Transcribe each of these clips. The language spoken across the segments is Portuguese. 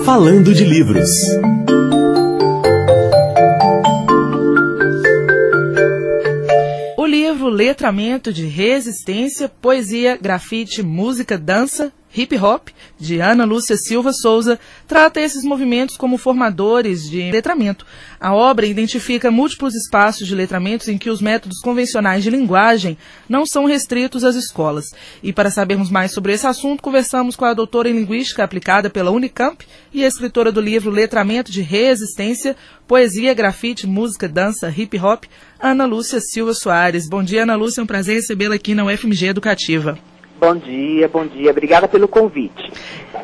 Falando de Livros. O livro Letramento de Resistência, Poesia, Grafite, Música, Dança, Hip Hop, de Ana Lúcia Silva Souza, trata esses movimentos como formadores de letramento. A obra identifica múltiplos espaços de letramentos em que os métodos convencionais de linguagem não são restritos às escolas. E para sabermos mais sobre esse assunto, conversamos com a doutora em Linguística aplicada pela Unicamp e a escritora do livro Letramento de Resistência, Poesia, Grafite, Música, Dança, Hip Hop, Ana Lúcia Silva Soares. Bom dia, Ana Lúcia, é um prazer recebê-la aqui na UFMG Educativa. Bom dia, bom dia. Obrigada pelo convite.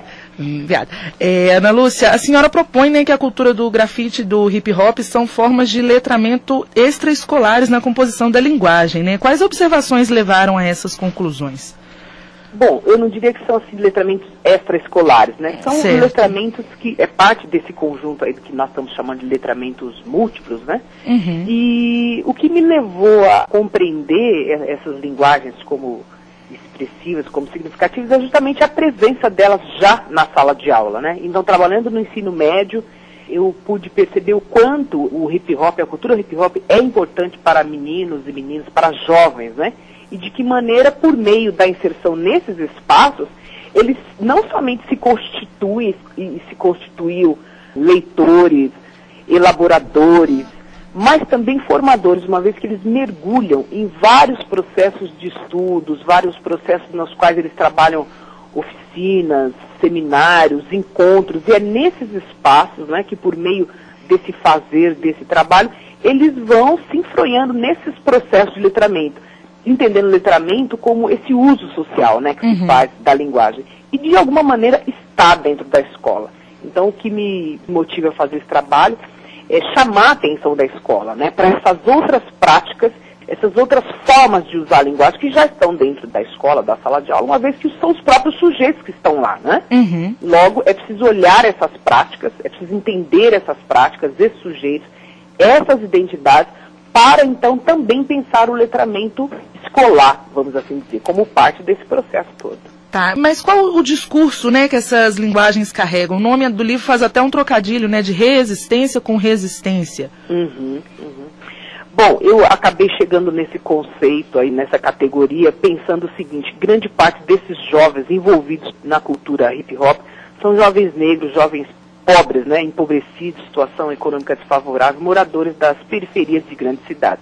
Ana Lúcia, a senhora propõe, né, que a cultura do grafite e do hip hop são formas de letramento extraescolares na composição da linguagem, né? Quais observações levaram a essas conclusões? Bom, eu não diria que são assim, letramentos extraescolares, né? São letramentos que é parte desse conjunto aí que nós estamos chamando de letramentos múltiplos, né? Uhum. E o que me levou a compreender essas linguagens como expressivas, como significativas, é justamente a presença delas já na sala de aula, né? Então, trabalhando no ensino médio, eu pude perceber o quanto o hip hop, a cultura hip hop é importante para meninos e meninas, para jovens, né? E de que maneira, por meio da inserção nesses espaços, eles não somente se constituem e se constituíam leitores, elaboradores, mas também formadores, uma vez que eles mergulham em vários processos de estudos, vários processos nos quais eles trabalham oficinas, seminários, encontros, e é nesses espaços, né, que por meio desse fazer, desse trabalho, eles vão se enfronhando nesses processos de letramento, entendendo o letramento como esse uso social, né, que se faz da linguagem, e de alguma maneira está dentro da escola. Então, o que me motiva a fazer esse trabalho é chamar a atenção da escola, né, para essas outras práticas, essas outras formas de usar a linguagem que já estão dentro da escola, da sala de aula, uma vez que são os próprios sujeitos que estão lá, né? Uhum. Logo, é preciso olhar essas práticas, é preciso entender essas práticas, esses sujeitos, essas identidades, para então também pensar o letramento escolar, vamos assim dizer, como parte desse processo todo. Tá, mas qual o discurso, né, que essas linguagens carregam? O nome do livro faz até um trocadilho, né, de resistência com resistência. Bom, eu acabei chegando nesse conceito aí, nessa categoria, pensando o seguinte: grande parte desses jovens envolvidos na cultura hip hop são jovens negros, jovens pobres, né, empobrecidos, situação econômica desfavorável, moradores das periferias de grandes cidades.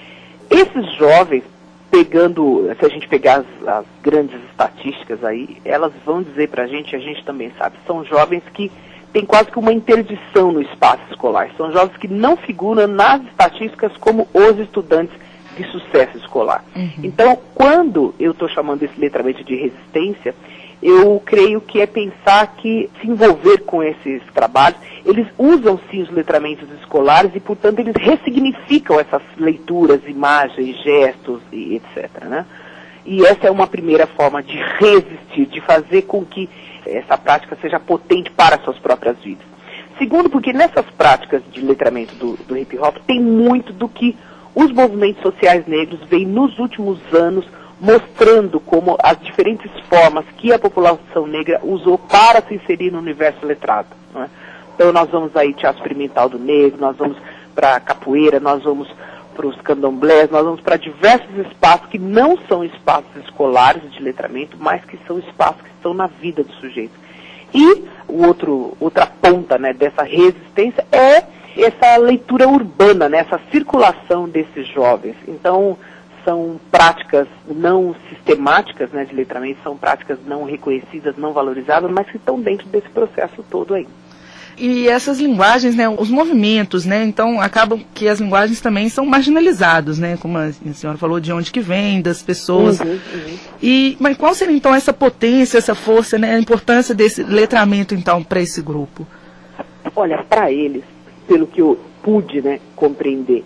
Esses jovens, se a gente pegar as grandes estatísticas aí, elas vão dizer pra gente, a gente também sabe, são jovens que têm quase que uma interdição no espaço escolar. São jovens que não figuram nas estatísticas como os estudantes de sucesso escolar. Então, quando eu estou chamando esse letramento de resistência, eu creio que é pensar que se envolver com esses trabalhos, eles usam sim os letramentos escolares e, portanto, eles ressignificam essas leituras, imagens, gestos e etc., né? E essa é uma primeira forma de resistir, de fazer com que essa prática seja potente para as suas próprias vidas. Segundo, porque nessas práticas de letramento do hip hop tem muito do que os movimentos sociais negros vêm nos últimos anos mostrando como as diferentes formas que a população negra usou para se inserir no universo letrado, não é? Então nós vamos aí teatro experimental do negro, nós vamos para a capoeira, nós vamos para os candomblés, nós vamos para diversos espaços que não são espaços escolares de letramento, mas que são espaços que estão na vida do sujeito. E outra ponta, né, dessa resistência é essa leitura urbana, né, essa circulação desses jovens. Então, são práticas não sistemáticas, né, de letramento, são práticas não reconhecidas, não valorizadas, mas que estão dentro desse processo todo aí. E essas linguagens, né, os movimentos, né, então acabam que as linguagens também são marginalizados, né, como a senhora falou, de onde que vem, das pessoas. Mas qual seria então essa potência, essa força, né, a importância desse letramento então para esse grupo? Olha, para eles, pelo que eu pude, né, compreender,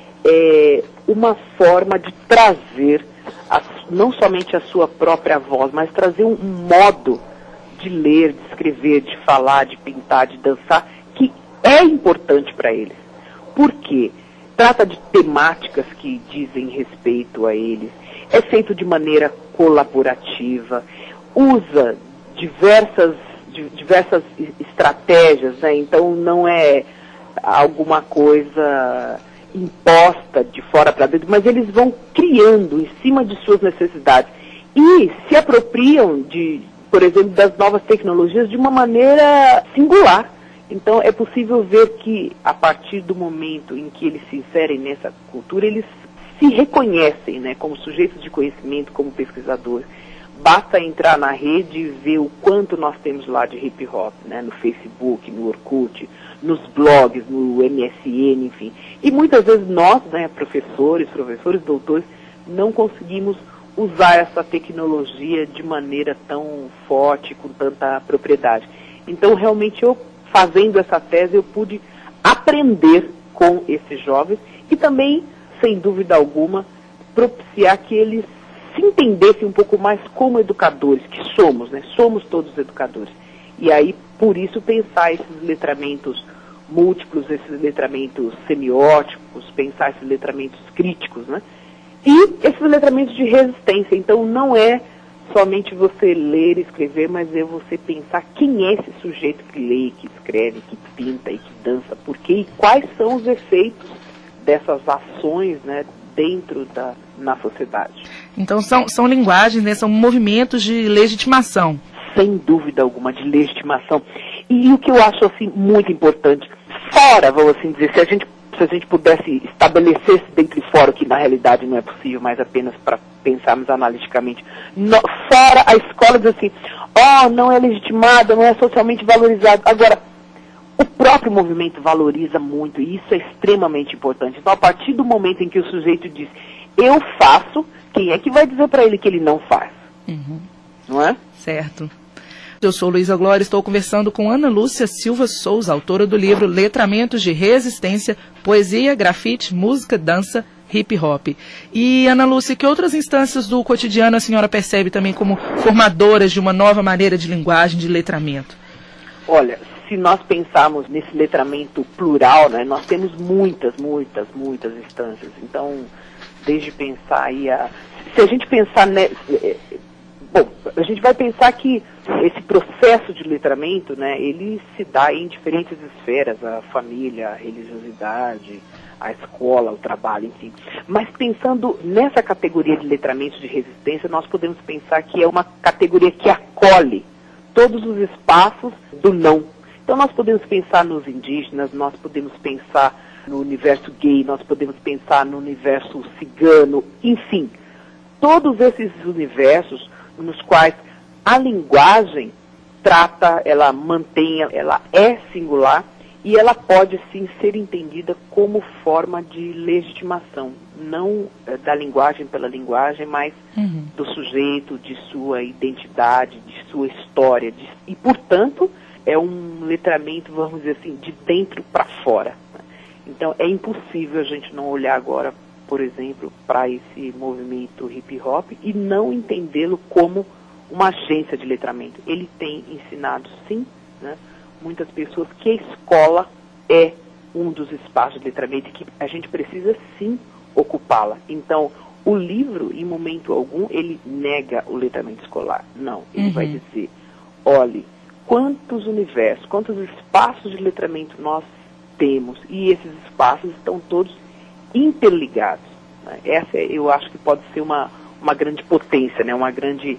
é uma forma de trazer não somente a sua própria voz, mas trazer um modo de ler, de escrever, de falar, de pintar, de dançar, que é importante para eles. Por quê? Trata de temáticas que dizem respeito a eles, é feito de maneira colaborativa, usa diversas estratégias, né? Então não é alguma coisa imposta de fora para dentro, mas eles vão criando em cima de suas necessidades e se apropriam por exemplo, das novas tecnologias de uma maneira singular. Então é possível ver que a partir do momento em que eles se inserem nessa cultura, eles se reconhecem, né, como sujeitos de conhecimento, como pesquisadores. Basta entrar na rede e ver o quanto nós temos lá de hip hop, né, no Facebook, no Orkut, nos blogs, no MSN, enfim. E muitas vezes nós, né, professores, doutores, não conseguimos usar essa tecnologia de maneira tão forte, com tanta propriedade. Então, realmente, fazendo essa tese, eu pude aprender com esses jovens e também, sem dúvida alguma, propiciar que eles se entendessem um pouco mais como educadores, que somos, né? Somos todos educadores. E aí, por isso, pensar esses letramentos múltiplos, esses letramentos semióticos, pensar esses letramentos críticos, né? E esses letramentos de resistência. Então, não é somente você ler e escrever, mas é você pensar quem é esse sujeito que lê, que escreve, que pinta e que dança, por quê e quais são os efeitos dessas ações, né, na sociedade. Então são linguagens, né, são movimentos de legitimação. Sem dúvida alguma, de legitimação. E o que eu acho assim, muito importante, fora, vamos assim dizer, se a gente pudesse estabelecer esse dentro e fora, que na realidade não é possível, mas apenas para pensarmos analiticamente, fora a escola diz assim, não é legitimada, não é socialmente valorizado. Agora, o próprio movimento valoriza muito, e isso é extremamente importante. Então, a partir do momento em que o sujeito diz, eu faço, quem é que vai dizer para ele que ele não faz? Uhum. Não é? Certo. Eu sou Luísa Glória, estou conversando com Ana Lúcia Silva Souza, autora do livro Letramentos de Resistência, Poesia, Grafite, Música, Dança, Hip Hop. E, Ana Lúcia, que outras instâncias do cotidiano a senhora percebe também como formadoras de uma nova maneira de linguagem, de letramento? Olha, se nós pensarmos nesse letramento plural, né, nós temos muitas instâncias. Então, desde pensar aí se a gente pensar... a gente vai pensar que esse processo de letramento, né, ele se dá em diferentes esferas, a família, a religiosidade, a escola, o trabalho, enfim. Mas pensando nessa categoria de letramento de resistência, nós podemos pensar que é uma categoria que acolhe todos os espaços do não. Então nós podemos pensar nos indígenas, nós podemos pensar no universo gay, nós podemos pensar no universo cigano, enfim. Todos esses universos nos quais a linguagem trata, ela mantém, ela é singular e ela pode sim ser entendida como forma de legitimação, não da linguagem pela linguagem, mas do sujeito, de sua identidade, de sua história, e portanto é um letramento, vamos dizer assim, de dentro para fora. Então é impossível a gente não olhar agora, por exemplo, para esse movimento hip hop e não entendê-lo como uma agência de letramento. Ele tem ensinado, sim, né, muitas pessoas que a escola é um dos espaços de letramento e que a gente precisa, sim, ocupá-la. Então, o livro, em momento algum, ele nega o letramento escolar. Não, ele vai dizer, olhe, quantos universos, quantos espaços de letramento nós temos, e esses espaços estão todos interligados. Né? Essa, eu acho que pode ser uma grande potência, né? uma grande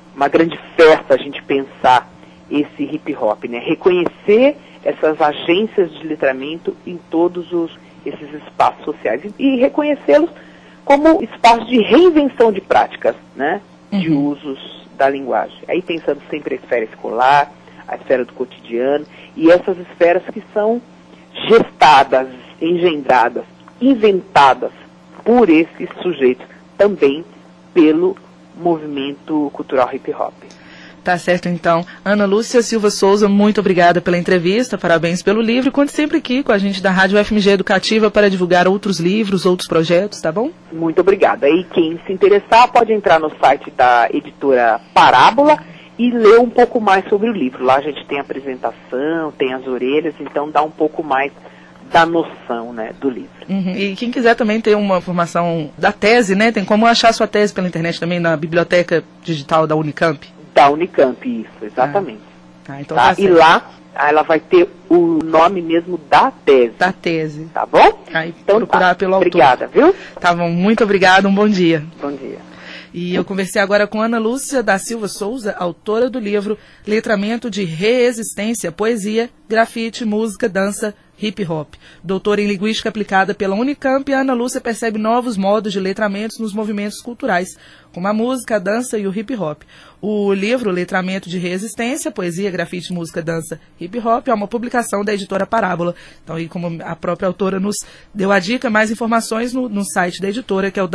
festa a gente pensar esse hip hop, né? Reconhecer essas agências de letramento em todos esses espaços sociais e reconhecê-los como espaços de reinvenção de práticas, né? De usos da linguagem. Aí pensando sempre a esfera escolar, a esfera do cotidiano e essas esferas que são gestadas, engendradas, inventadas por esses sujeitos, também pelo movimento cultural hip hop. Tá certo, então. Ana Lúcia Silva Souza, muito obrigada pela entrevista, parabéns pelo livro. Conte sempre aqui com a gente da Rádio FMG Educativa para divulgar outros livros, outros projetos, tá bom? Muito obrigada. E quem se interessar pode entrar no site da editora Parábola e ler um pouco mais sobre o livro. Lá a gente tem a apresentação, tem as orelhas, então dá um pouco mais da noção, né, do livro. E quem quiser também ter uma formação da tese, né, tem como achar sua tese pela internet também na biblioteca digital da Unicamp? Da Unicamp, isso, exatamente. Então tá? E lá ela vai ter o nome mesmo da tese. Da tese. Tá bom? Então procurar pelo autor. Obrigada, viu? Tá bom, muito obrigada, um bom dia. Bom dia. E eu conversei agora com Ana Lúcia da Silva Souza, autora do livro Letramento de Reexistência, Poesia, Grafite, Música, Dança, Hip Hop. Doutora em Linguística Aplicada pela Unicamp, Ana Lúcia percebe novos modos de letramentos nos movimentos culturais, como a música, a dança e o hip hop. O livro Letramento de Reexistência, Poesia, Grafite, Música, Dança, Hip Hop é uma publicação da editora Parábola. Então, e como a própria autora nos deu a dica, mais informações no site da editora, que é o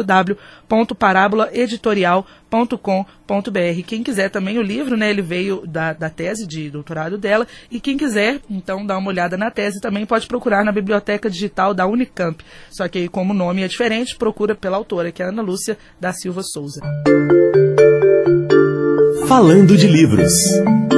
www.parabolaeditorial.com.br. Quem quiser também o livro, né, ele veio da tese de doutorado dela, e quem quiser, então, dar uma olhada na tese, também pode procurar na Biblioteca Digital da Unicamp. Só que como o nome é diferente, procura pela autora, que é Ana Lúcia da Silva Souza. Falando de livros.